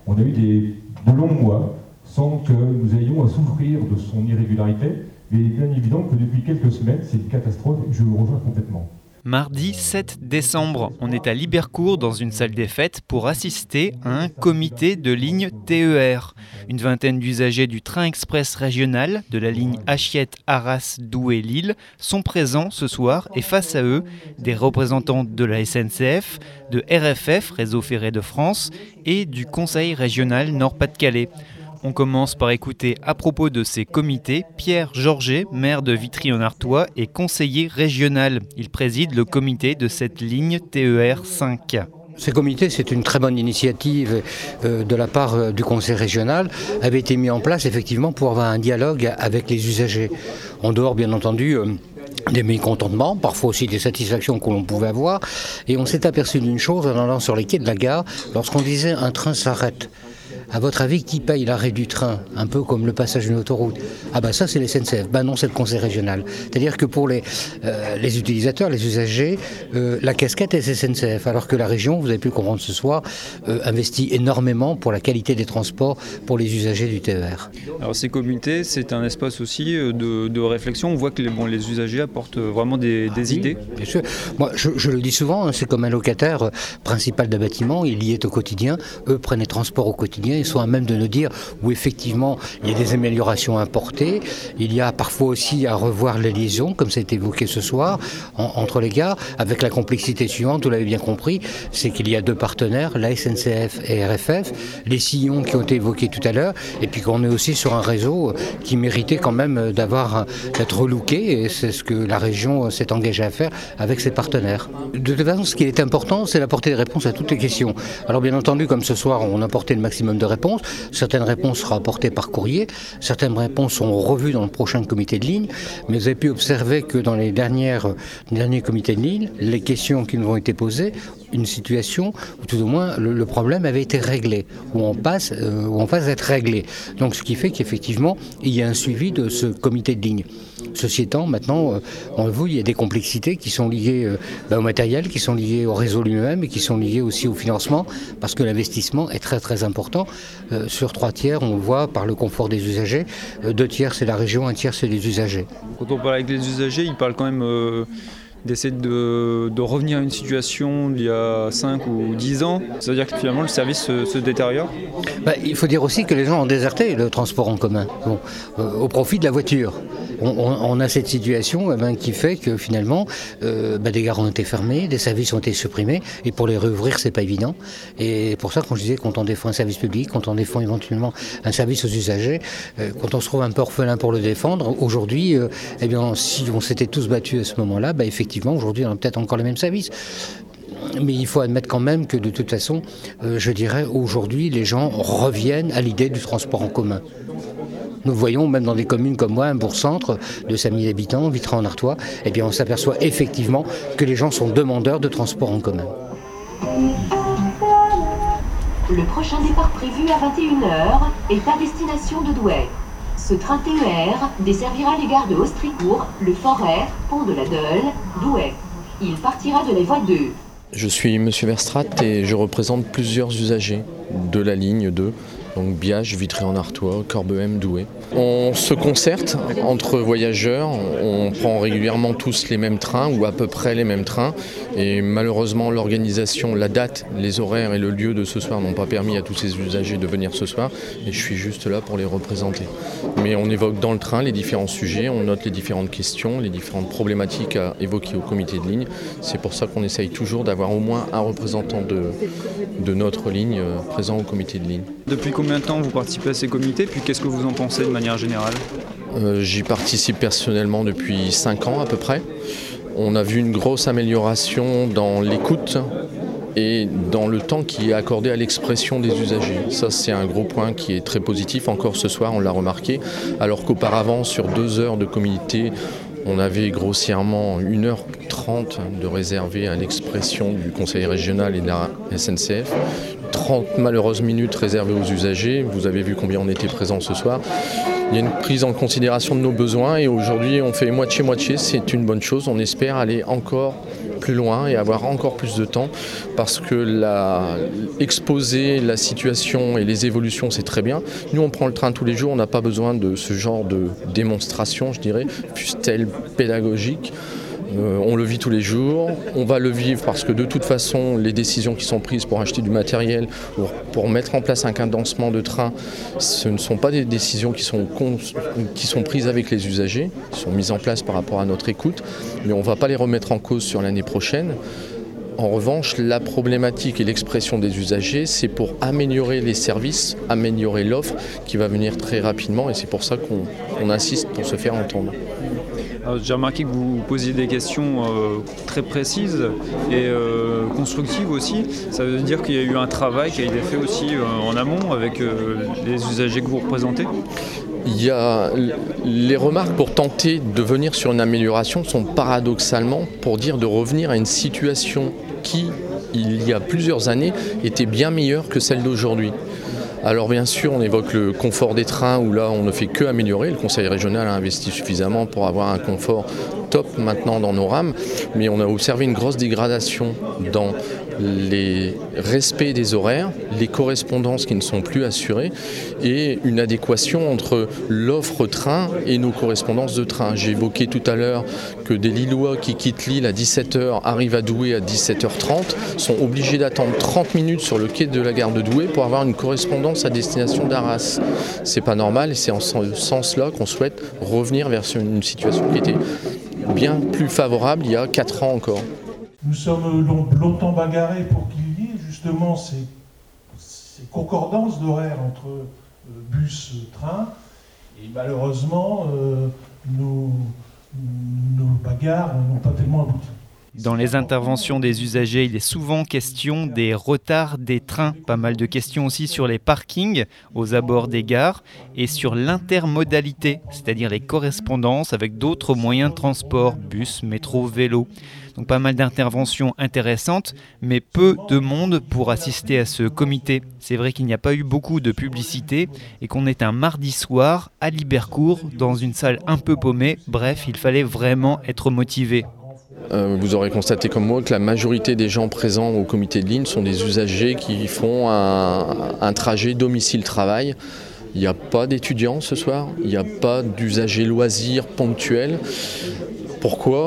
On a eu de longs mois sans que nous ayons à souffrir de son irrégularité, mais il est bien évident que depuis quelques semaines, c'est une catastrophe et je le rejoins complètement. Mardi 7 décembre, on est à Libercourt dans une salle des fêtes pour assister à un comité de ligne TER. Une vingtaine d'usagers du train express régional de la ligne Achiette-Arras-Douai-Lille sont présents ce soir et face à eux, des représentants de la SNCF, de RFF, Réseau Ferré de France, et du Conseil régional Nord-Pas-de-Calais. On commence par écouter à propos de ces comités Pierre Georget, maire de Vitry-en-Artois et conseiller régional. Il préside le comité de cette ligne TER 5. Ces comités, c'est une très bonne initiative de la part du conseil régional, avait été mis en place effectivement pour avoir un dialogue avec les usagers. En dehors, bien entendu, des mécontentements, parfois aussi des satisfactions que l'on pouvait avoir. Et on s'est aperçu d'une chose en allant sur les quais de la gare, lorsqu'on disait un train s'arrête. À votre avis, qui paye l'arrêt du train? Un peu comme le passage d'une autoroute. Ah ben ça, c'est les SNCF. Ben non, c'est le conseil régional. C'est-à-dire que pour les utilisateurs, les usagers, la casquette est SNCF. Alors que la région, vous avez pu comprendre ce soir, investit énormément pour la qualité des transports pour les usagers du TER. Alors ces comités, c'est un espace aussi de réflexion. On voit que les usagers apportent vraiment des idées. Bien sûr. Moi, je le dis souvent, c'est comme un locataire principal d'un bâtiment, il y est au quotidien. Eux prennent les transports au quotidien. Ils sont à même de nous dire où effectivement il y a des améliorations à apporter. Il y a parfois aussi à revoir les liaisons, comme ça a été évoqué ce soir, entre les gares, avec la complexité suivante, vous l'avez bien compris, c'est qu'il y a deux partenaires, la SNCF et RFF, les sillons qui ont été évoqués tout à l'heure, et puis qu'on est aussi sur un réseau qui méritait quand même d'être relooké, et c'est ce que la région s'est engagée à faire avec ses partenaires. De toute façon, ce qui est important, c'est d'apporter des réponses à toutes les questions. Alors bien entendu, comme ce soir, on a apporté le maximum de réponses. Certaines réponses seront apportées par courrier, certaines réponses seront revues dans le prochain comité de ligne, mais vous avez pu observer que dans les derniers comités de ligne, les questions qui nous ont été posées, une situation où tout au moins le problème avait été réglé, ou en passe d'être réglé. Donc ce qui fait qu'effectivement, il y a un suivi de ce comité de ligne. Ceci étant, maintenant, on le voit, il y a des complexités qui sont liées au matériel, qui sont liées au réseau lui-même et qui sont liées aussi au financement, parce que l'investissement est très très important. Sur 3 tiers, on le voit par le confort des usagers, 2 tiers c'est la région, 1 tiers c'est les usagers. Quand on parle avec les usagers, ils parlent quand même d'essayer de revenir à une situation d'il y a 5 ou 10 ans. C'est-à-dire que finalement le service se détériore. Il faut dire aussi que les gens ont déserté le transport en commun, au profit de la voiture. On a cette situation qui fait que finalement des gares ont été fermées, des services ont été supprimés, et pour les réouvrir c'est pas évident. Et pour ça, quand je disais quand on défend un service public, quand on défend éventuellement un service aux usagers, quand on se trouve un peu orphelin pour le défendre, aujourd'hui, si on s'était tous battus à ce moment-là, effectivement aujourd'hui on a peut-être encore les mêmes services. Mais il faut admettre quand même que de toute façon, je dirais aujourd'hui, les gens reviennent à l'idée du transport en commun. Nous voyons même dans des communes comme moi, un bourg-centre de 5000 habitants, Vitry-en-Artois, on s'aperçoit effectivement que les gens sont demandeurs de transport en commun. Le prochain départ prévu à 21h est à destination de Douai. Ce train TER desservira les gares de Austricourt, Le Forêt, Pont de la Deule, Douai. Il partira de la voie 2. Je suis Monsieur Verstrat et je représente plusieurs usagers de la ligne 2. Donc Biage, Vitry-en-Artois, Corbehem, Douai. On se concerte entre voyageurs, on prend régulièrement tous les mêmes trains ou à peu près les mêmes trains et malheureusement l'organisation, la date, les horaires et le lieu de ce soir n'ont pas permis à tous ces usagers de venir ce soir et je suis juste là pour les représenter. Mais on évoque dans le train les différents sujets, on note les différentes questions, les différentes problématiques à évoquer au comité de ligne. C'est pour ça qu'on essaye toujours d'avoir au moins un représentant de notre ligne présent au comité de ligne. Depuis combien de temps vous participez à ces comités, puis qu'est-ce que vous en pensez de manière générale ? J'y participe personnellement depuis 5 ans à peu près. On a vu une grosse amélioration dans l'écoute et dans le temps qui est accordé à l'expression des usagers. Ça, c'est un gros point qui est très positif. Encore ce soir, on l'a remarqué, alors qu'auparavant, sur 2 heures de comité, on avait grossièrement 1h30 de réservé à l'expression du conseil régional et de la SNCF. 30 malheureuses minutes réservées aux usagers. Vous avez vu combien on était présents ce soir. Il y a une prise en considération de nos besoins et aujourd'hui on fait moitié-moitié. C'est une bonne chose. On espère aller encore plus loin et avoir encore plus de temps, parce que exposer la situation et les évolutions, c'est très bien. Nous, on prend le train tous les jours, on n'a pas besoin de ce genre de démonstration, je dirais, fût-elle pédagogique. On le vit tous les jours, on va le vivre parce que de toute façon les décisions qui sont prises pour acheter du matériel ou pour mettre en place un cadencement de train, ce ne sont pas des décisions qui sont prises avec les usagers, qui sont mises en place par rapport à notre écoute, mais on ne va pas les remettre en cause sur l'année prochaine. En revanche, la problématique et l'expression des usagers, c'est pour améliorer les services, améliorer l'offre qui va venir très rapidement, et c'est pour ça qu'on insiste pour se faire entendre. Alors, j'ai remarqué que vous posiez des questions très précises et constructives aussi. Ça veut dire qu'il y a eu un travail qui a été fait aussi en amont avec les usagers que vous représentez ? Il y a les remarques pour tenter de venir sur une amélioration sont paradoxalement pour dire de revenir à une situation qui, il y a plusieurs années, était bien meilleure que celle d'aujourd'hui. Alors bien sûr, on évoque le confort des trains où là, on ne fait que améliorer. Le Conseil régional a investi suffisamment pour avoir un confort top maintenant dans nos rames, mais on a observé une grosse dégradation dans les respects des horaires, les correspondances qui ne sont plus assurées et une adéquation entre l'offre train et nos correspondances de train. J'ai évoqué tout à l'heure que des Lillois qui quittent Lille à 17h arrivent à Douai à 17h30 sont obligés d'attendre 30 minutes sur le quai de la gare de Douai pour avoir une correspondance à destination d'Arras. C'est pas normal et c'est en ce sens-là qu'on souhaite revenir vers une situation qui était bien plus favorable il y a 4 ans encore. Nous sommes longtemps bagarrés pour qu'il y ait justement ces concordances d'horaires entre bus, train, et malheureusement, nos bagarres n'ont pas tellement abouti. Dans les interventions des usagers, il est souvent question des retards des trains. Pas mal de questions aussi sur les parkings aux abords des gares et sur l'intermodalité, c'est-à-dire les correspondances avec d'autres moyens de transport, bus, métro, vélo. Donc pas mal d'interventions intéressantes, mais peu de monde pour assister à ce comité. C'est vrai qu'il n'y a pas eu beaucoup de publicité et qu'on est un mardi soir à Libercourt dans une salle un peu paumée. Bref, il fallait vraiment être motivé. Vous aurez constaté comme moi que la majorité des gens présents au comité de ligne sont des usagers qui font un trajet domicile-travail. Il n'y a pas d'étudiants ce soir, il n'y a pas d'usagers loisirs ponctuels. Pourquoi ?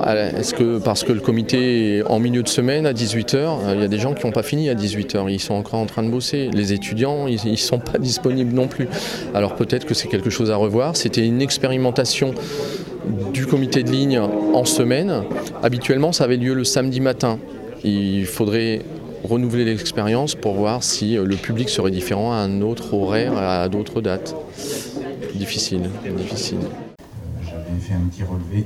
Parce que le comité est en milieu de semaine à 18h, il y a des gens qui n'ont pas fini à 18h, ils sont encore en train de bosser. Les étudiants, ils ne sont pas disponibles non plus. Alors peut-être que c'est quelque chose à revoir. C'était une expérimentation du comité de ligne en semaine. Habituellement, ça avait lieu le samedi matin. Il faudrait renouveler l'expérience pour voir si le public serait différent à un autre horaire, à d'autres dates. Difficile. J'avais fait un petit relevé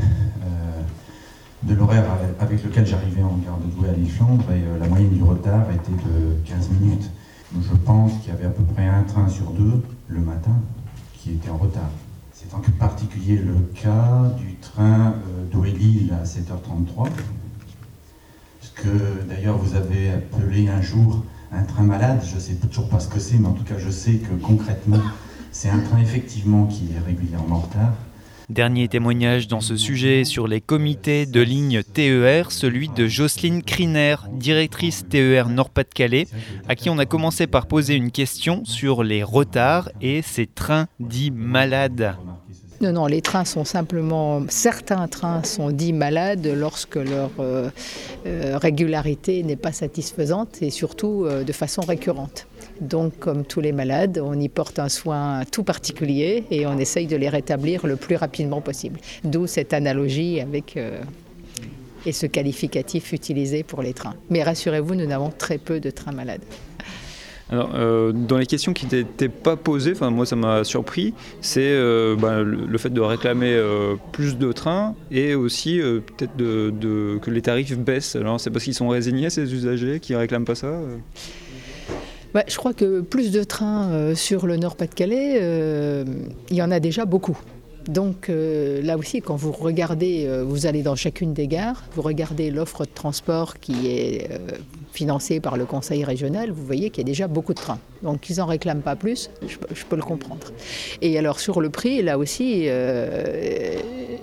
de l'horaire avec lequel j'arrivais en gare de Douai à Lille-Flandre et la moyenne du retard était de 15 minutes. Donc je pense qu'il y avait à peu près un train sur 2 le matin qui était en retard. C'est en particulier le cas du train Douai-Lille à 7h33, que d'ailleurs vous avez appelé un jour un train malade, je ne sais toujours pas ce que c'est, mais en tout cas je sais que concrètement c'est un train effectivement qui est régulièrement en retard. Dernier témoignage dans ce sujet sur les comités de ligne TER, celui de Jocelyne Criner, directrice TER Nord-Pas-de-Calais, à qui on a commencé par poser une question sur les retards et ces trains dits malades. Non, les trains sont simplement... Certains trains sont dits malades lorsque leur régularité n'est pas satisfaisante et surtout de façon récurrente. Donc, comme tous les malades, on y porte un soin tout particulier et on essaye de les rétablir le plus rapidement possible. D'où cette analogie avec et ce qualificatif utilisé pour les trains. Mais rassurez-vous, nous n'avons très peu de trains malades. Alors, dans les questions qui n'étaient pas posées, moi ça m'a surpris, c'est le fait de réclamer plus de trains et aussi peut-être que les tarifs baissent. Alors c'est parce qu'ils sont résignés, ces usagers, qui ne réclament pas ça Je crois que plus de trains sur le Nord-Pas-de-Calais, il y en a déjà beaucoup. Donc là aussi, quand vous regardez, vous allez dans chacune des gares, vous regardez l'offre de transport qui est financée par le Conseil régional, vous voyez qu'il y a déjà beaucoup de trains. Donc ils n'en réclament pas plus, je peux le comprendre. Et alors sur le prix, là aussi,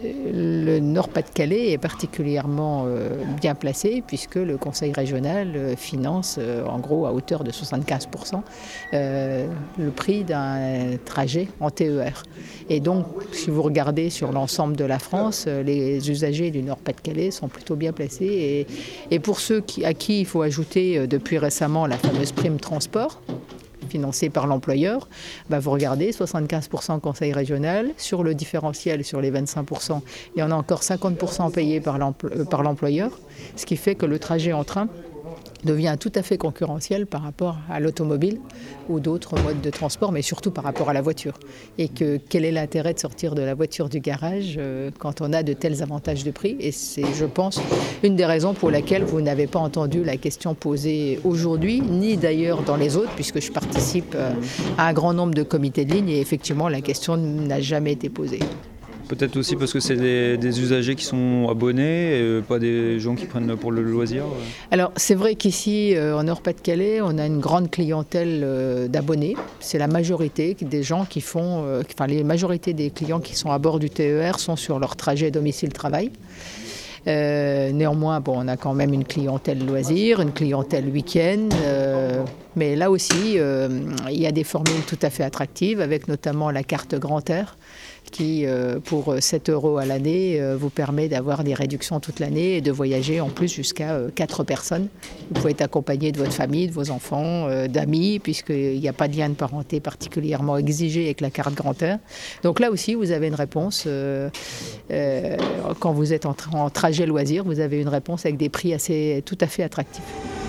le Nord-Pas-de-Calais est particulièrement bien placé puisque le Conseil régional finance en gros à hauteur de 75% le prix d'un trajet en TER. Et donc, si vous regardez sur l'ensemble de la France, les usagers du Nord-Pas-de-Calais sont plutôt bien placés. Et pour ceux à qui il faut ajouter depuis récemment la fameuse prime transport, financée par l'employeur, vous regardez 75% conseil régional, sur le différentiel, sur les 25%, il y en a encore 50% payés par l'employeur, ce qui fait que le trajet en train devient tout à fait concurrentiel par rapport à l'automobile ou d'autres modes de transport, mais surtout par rapport à la voiture. Et quel est l'intérêt de sortir de la voiture du garage quand on a de tels avantages de prix? Et c'est, je pense, une des raisons pour laquelle vous n'avez pas entendu la question posée aujourd'hui, ni d'ailleurs dans les autres, puisque je participe à un grand nombre de comités de ligne et effectivement la question n'a jamais été posée. Peut-être aussi parce que c'est des usagers qui sont abonnés, et pas des gens qui prennent pour le loisir. Alors c'est vrai qu'ici, en Nord-Pas-de-Calais, on a une grande clientèle d'abonnés. C'est la majorité des gens qui font, les majorités des clients qui sont à bord du TER sont sur leur trajet domicile-travail. Néanmoins, on a quand même une clientèle loisir, une clientèle week-end, mais là aussi, il y a des formules tout à fait attractives, avec notamment la carte Grand Air, qui, pour 7 € à l'année, vous permet d'avoir des réductions toute l'année et de voyager en plus jusqu'à 4 personnes. Vous pouvez être accompagné de votre famille, de vos enfants, d'amis, puisqu'il n'y a pas de lien de parenté particulièrement exigé avec la carte Grand Air. Donc là aussi, vous avez une réponse. Quand vous êtes en trajet loisir, vous avez une réponse avec des prix tout à fait attractifs.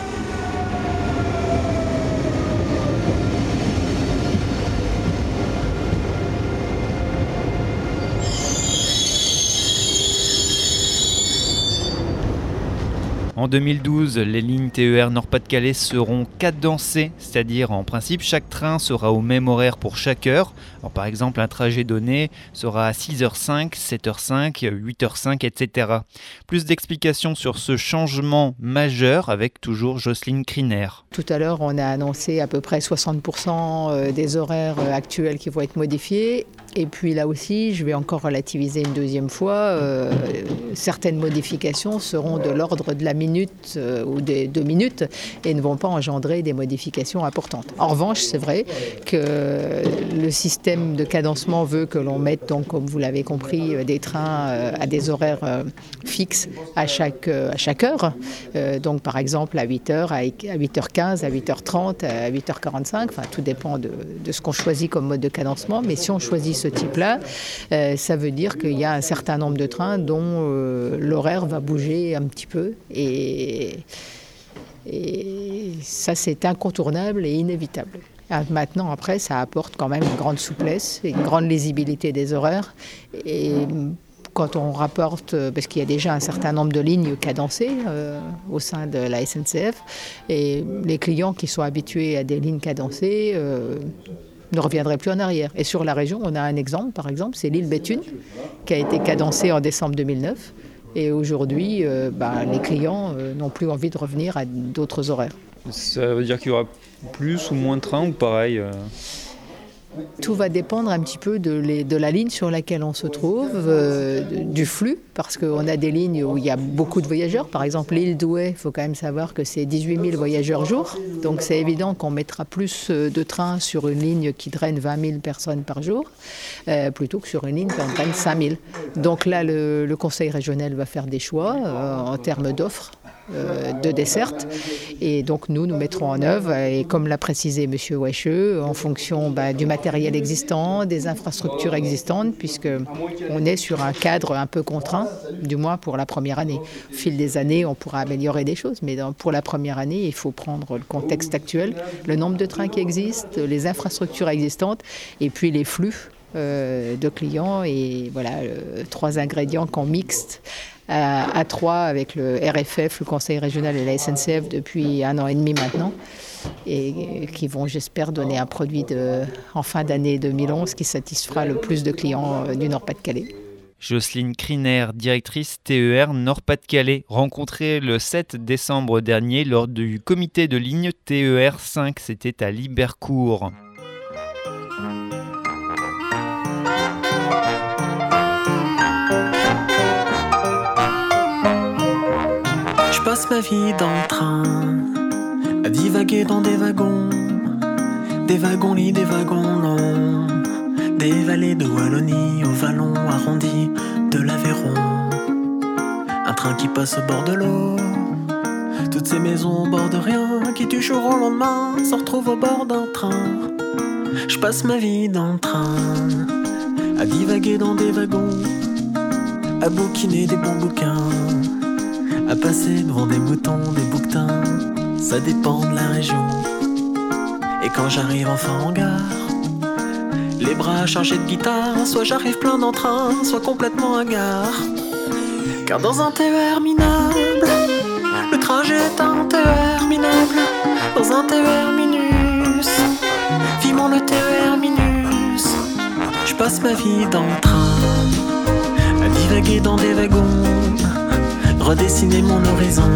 En 2012, les lignes TER Nord-Pas-de-Calais seront cadencées, c'est-à-dire en principe chaque train sera au même horaire pour chaque heure. Alors, par exemple, un trajet donné sera à 6h05, 7h05, 8h05, etc. Plus d'explications sur ce changement majeur avec toujours Jocelyne Criner. Tout à l'heure, on a annoncé à peu près 60% des horaires actuels qui vont être modifiés. Et puis là aussi, je vais encore relativiser une deuxième fois. Certaines modifications seront de l'ordre de la minute ou des 2 minutes et ne vont pas engendrer des modifications importantes. En revanche, c'est vrai que le système de cadencement veut que l'on mette, donc, comme vous l'avez compris, des trains à des horaires fixes à chaque heure. Donc par exemple à 8h, à 8h15, à 8h30, à 8h45. Tout dépend de ce qu'on choisit comme mode de cadencement. Mais si on choisit ce type-là, ça veut dire qu'il y a un certain nombre de trains dont l'horaire va bouger un petit peu et ça c'est incontournable et inévitable. Maintenant, après, ça apporte quand même une grande souplesse et une grande lisibilité des horaires. Et quand on rapporte, parce qu'il y a déjà un certain nombre de lignes cadencées au sein de la SNCF, et les clients qui sont habitués à des lignes cadencées ne reviendraient plus en arrière. Et sur la région, on a un exemple, par exemple, c'est l'île Béthune, qui a été cadencée en décembre 2009. Et aujourd'hui, les clients n'ont plus envie de revenir à d'autres horaires. Ça veut dire qu'il y aura plus ou moins de trains ou pareil Tout va dépendre un petit peu de la ligne sur laquelle on se trouve, du flux, parce qu'on a des lignes où il y a beaucoup de voyageurs. Par exemple, l'île Douai, il faut quand même savoir que c'est 18 000 voyageurs jour. Donc c'est évident qu'on mettra plus de trains sur une ligne qui draine 20 000 personnes par jour, plutôt que sur une ligne qui en draine 5 000. Donc là, le Conseil régional va faire des choix en termes d'offres de desserte. Et donc nous mettrons en œuvre, et comme l'a précisé M. Wacheux, en fonction du matériel existant, des infrastructures existantes, puisqu'on est sur un cadre un peu contraint, du moins pour la première année. Au fil des années, on pourra améliorer des choses, mais pour la première année, il faut prendre le contexte actuel, le nombre de trains qui existent, les infrastructures existantes, et puis les flux de clients, et voilà, 3 ingrédients qu'on mixte à 3 avec le RFF, le Conseil régional et la SNCF depuis 1 an et demi maintenant, et qui vont, j'espère, donner un produit en fin d'année 2011 qui satisfera le plus de clients du Nord-Pas-de-Calais. Jocelyne Criner, directrice TER Nord-Pas-de-Calais, rencontrée le 7 décembre dernier lors du comité de ligne TER 5, c'était à Libercourt. passe ma vie dans le train, à divaguer dans des wagons lits, des wagons longs, des vallées de Wallonie aux vallons arrondis de l'Aveyron. Un train qui passe au bord de l'eau, toutes ces maisons au bord de rien, qui du jour au lendemain se retrouvent au bord d'un train. Je passe ma vie dans le train, à divaguer dans des wagons, à bouquiner des bons bouquins, à passer devant des moutons, des bouquetins, ça dépend de la région. Et quand j'arrive enfin en gare, les bras chargés de guitare, soit j'arrive plein d'entrain, soit complètement hagard. Car dans un TER minable, le trajet est un TER minable. Dans un TER minus, vivement le TER minus. Je passe ma vie dans le train, à divaguer dans des wagons, redessiner mon horizon.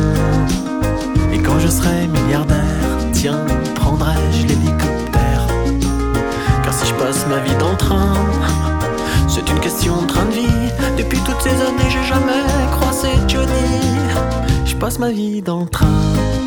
Et quand je serai milliardaire, tiens, prendrai-je l'hélicoptère? Car si je passe ma vie dans le train, c'est une question de train de vie. Depuis toutes ces années, j'ai jamais croisé Johnny. Je passe ma vie dans le train,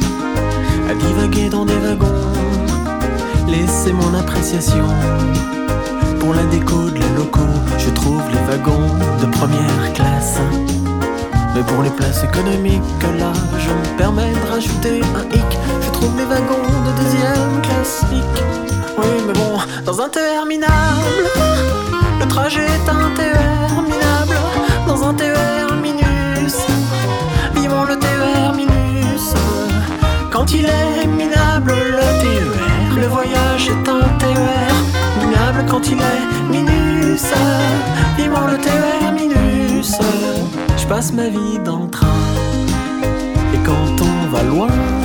à divaguer dans des wagons, laisser mon appréciation pour la déco de les locaux. Je trouve les wagons de première classe, mais pour les places économiques, là, je me permets de rajouter un hic. Je trouve les wagons de deuxième classique. Oui, mais bon, dans un TER minable, le trajet est un TER minable. Dans un TER minus, vivons le TER minus. Quand il est minable, le TER, le voyage est un TER minable. Quand il est minus, vivons le TER minus. Je passe ma vie dans le train, et quand on va loin,